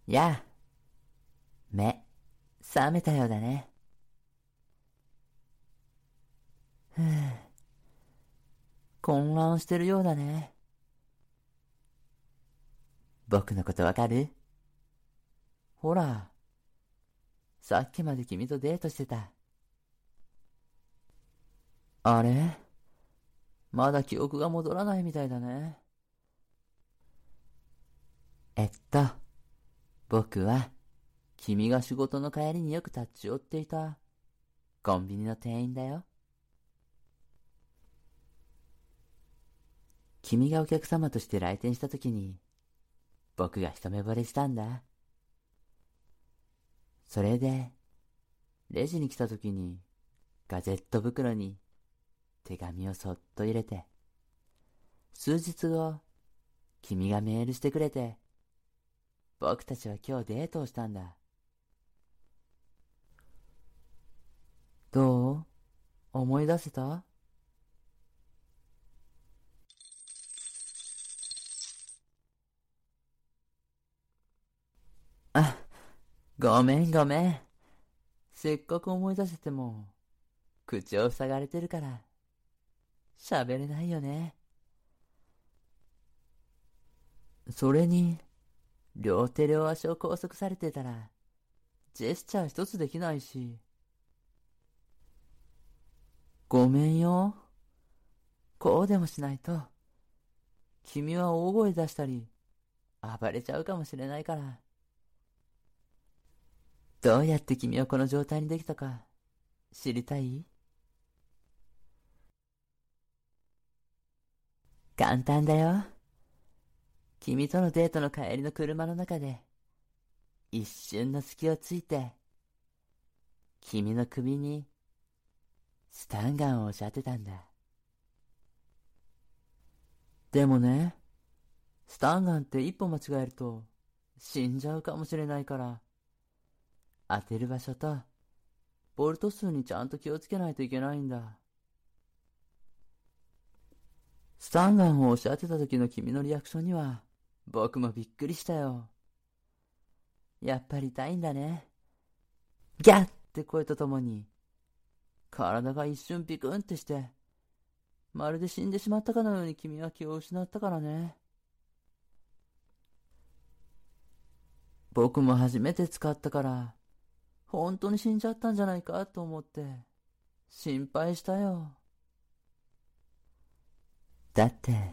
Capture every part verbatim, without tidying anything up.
やあ、目、覚めたようだね。ふぅ、混乱してるようだね。僕のことわかる？ほら、さっきまで君とデートしてた。あれ？まだ記憶が戻らないみたいだね。えっと、僕は、君が仕事の帰りによく立ち寄っていた、コンビニの店員だよ。君がお客様として来店した時に、僕が一目惚れしたんだ。それで、レジに来た時に、ガジェット袋に手紙をそっと入れて、数日後、君がメールしてくれて、僕たちは今日デートをしたんだ。どう？思い出せた？あ、ごめんごめん。せっかく思い出せても、口を塞がれてるから、喋れないよね。それに、両手両足を拘束されてたら、ジェスチャー一つできないし。ごめんよ。こうでもしないと、君は大声出したり、暴れちゃうかもしれないから。どうやって君はこの状態にできたか、知りたい？簡単だよ。君とのデートの帰りの車の中で、一瞬の隙をついて、君の首にスタンガンを押し当てたんだ。でもね、スタンガンって一歩間違えると死んじゃうかもしれないから、当てる場所とボルト数にちゃんと気をつけないといけないんだ。スタンガンを押し当てた時の君のリアクションには僕もびっくりしたよ。やっぱり痛いんだね。ギャッって声とともに体が一瞬ピクンってして、まるで死んでしまったかのように君は気を失ったからね。僕も初めて使ったから、本当に死んじゃったんじゃないかと思って心配したよ。だって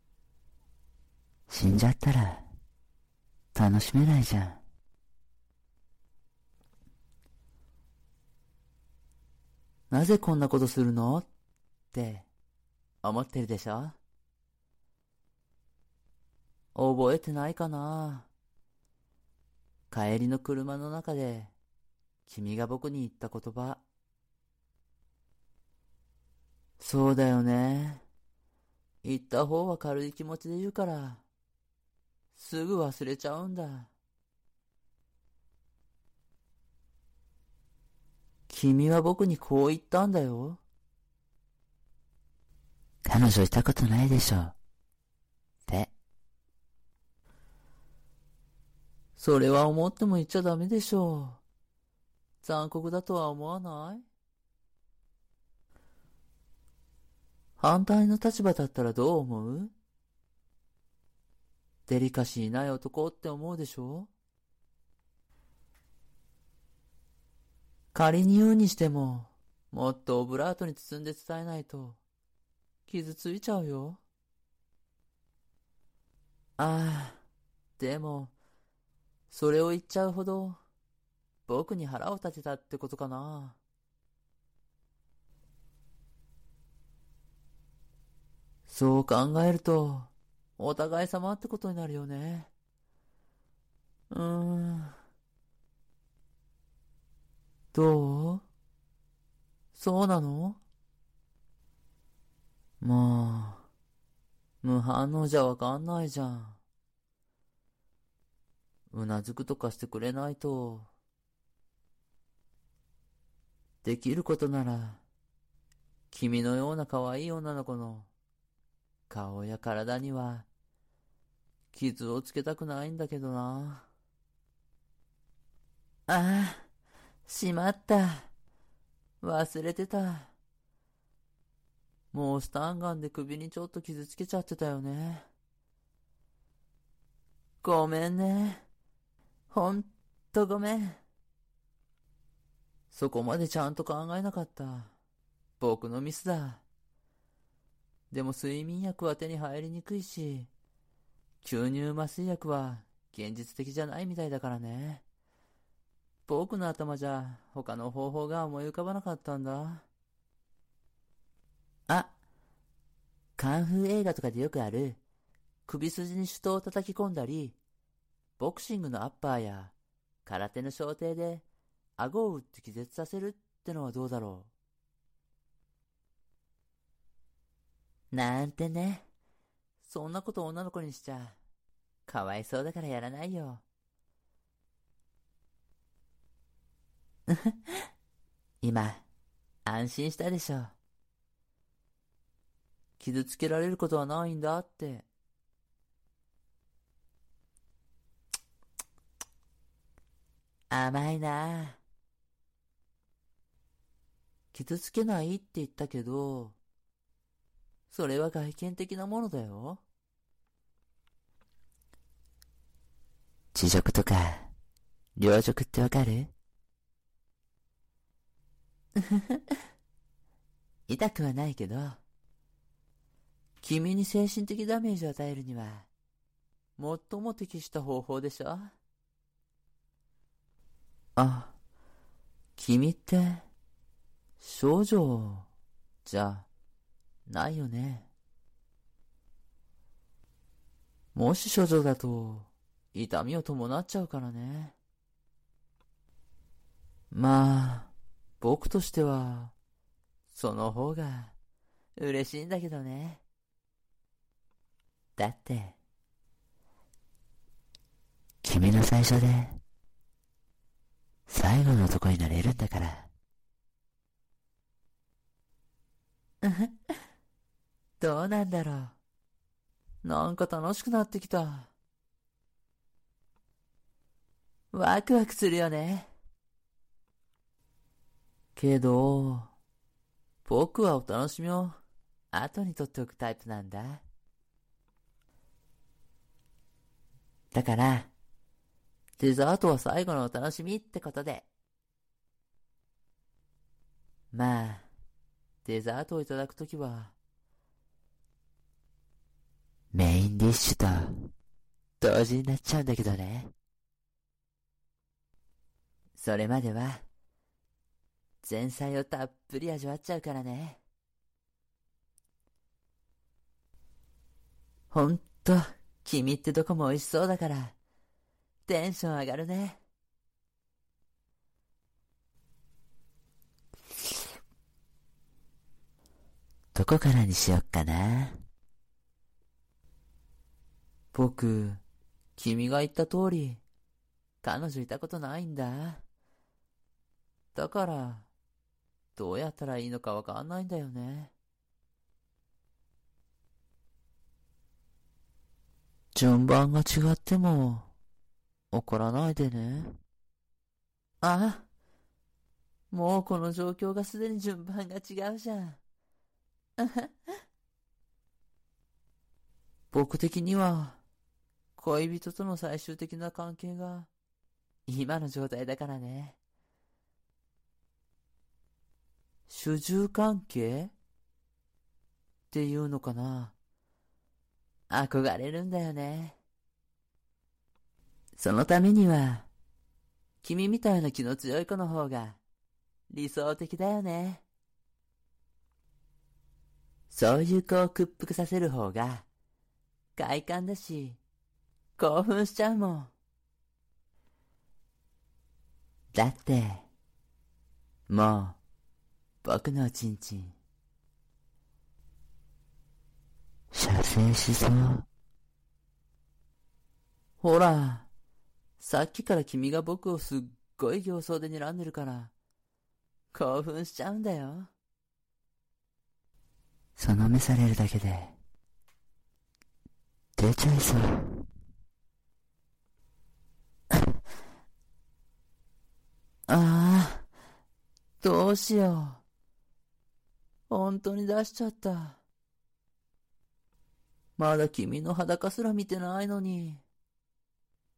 死んじゃったら楽しめないじゃん。なぜこんなことするのって思ってるでしょ？覚えてないかな？帰りの車の中で君が僕に言った言葉。そうだよね。言った方は軽い気持ちで言うから、すぐ忘れちゃうんだ。君は僕にこう言ったんだよ。彼女いたことないでしょ。って。それは思っても言っちゃダメでしょう。残酷だとは思わない？反対の立場だったらどう思う？デリカシーない男って思うでしょ？仮に言うにしても、もっとオブラートに包んで伝えないと、傷ついちゃうよ。ああ、でも、それを言っちゃうほど、僕に腹を立てたってことかな。そう考えると、お互い様ってことになるよね。うーん、どう？そうなの？まあ、無反応じゃわかんないじゃん。うなずくとかしてくれないと。できることなら、君のような可愛い女の子の顔や体には傷をつけたくないんだけどな。 ああ、しまった。忘れてた。もうスタンガンで首にちょっと傷つけちゃってたよね。ごめんね。ほんとごめん。そこまでちゃんと考えなかった。僕のミスだ。でも睡眠薬は手に入りにくいし、吸入麻酔薬は現実的じゃないみたいだからね。僕の頭じゃ他の方法が思い浮かばなかったんだ。あ、カンフー映画とかでよくある、首筋に手刀を叩き込んだり、ボクシングのアッパーや空手の小手で顎を打って気絶させるってのはどうだろう。なんてね。そんなこと女の子にしちゃ、かわいそうだからやらないよ。今、安心したでしょ。傷つけられることはないんだって。甘いな。傷つけないって言ったけど、それは外見的なものだよ。恥辱とか、領辱ってわかる？痛くはないけど、君に精神的ダメージを与えるには、最も適した方法でしょ。あ、君って、少女、じゃ、ないよね。もし少女だと、痛みを伴っちゃうからね。まあ、僕としては、その方が、嬉しいんだけどね。だって、君の最初で、最後の男になれるんだから。どうなんだろう。なんか楽しくなってきた。ワクワクするよね。けど、僕はお楽しみを後に取っておくタイプなんだ。だから、デザートは最後のお楽しみってことで。まあ、デザートをいただくときは、メインディッシュと同時になっちゃうんだけどね。それまでは、前菜をたっぷり味わっちゃうからね。ほんと、君ってどこも美味しそうだから、テンション上がるね。どこからにしよっかな。僕、君が言った通り、彼女いたことないんだ。だから、どうやったらいいのかわかんないんだよね。順番が違っても、怒らないでね。あ、もうこの状況がすでに順番が違うじゃん。僕的には、恋人との最終的な関係が、今の状態だからね。主従関係っていうのかな。憧れるんだよね。そのためには、君みたいな気の強い子の方が理想的だよね。そういう子を屈服させる方が快感だし、興奮しちゃうもん。だって、もう、僕のチンチン、射精しそう。ほら、さっきから君が僕をすっごい形相で睨んでるから、興奮しちゃうんだよ。その目されるだけで、出ちゃいそう。 どうしよう。本当に出しちゃった。まだ君の裸すら見てないのに。